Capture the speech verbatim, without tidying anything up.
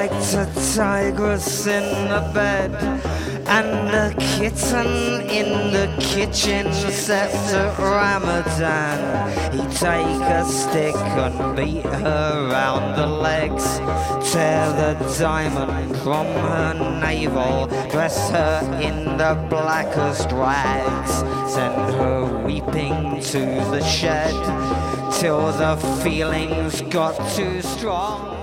liked a tigress in the bed, and a kitten in the kitchen, except at Ramadan. He'd take a stick and beat her round the legs, tear the diamond from her navel, dress her in the blackest rags, send her weeping to the shed, till the feelings got too strong.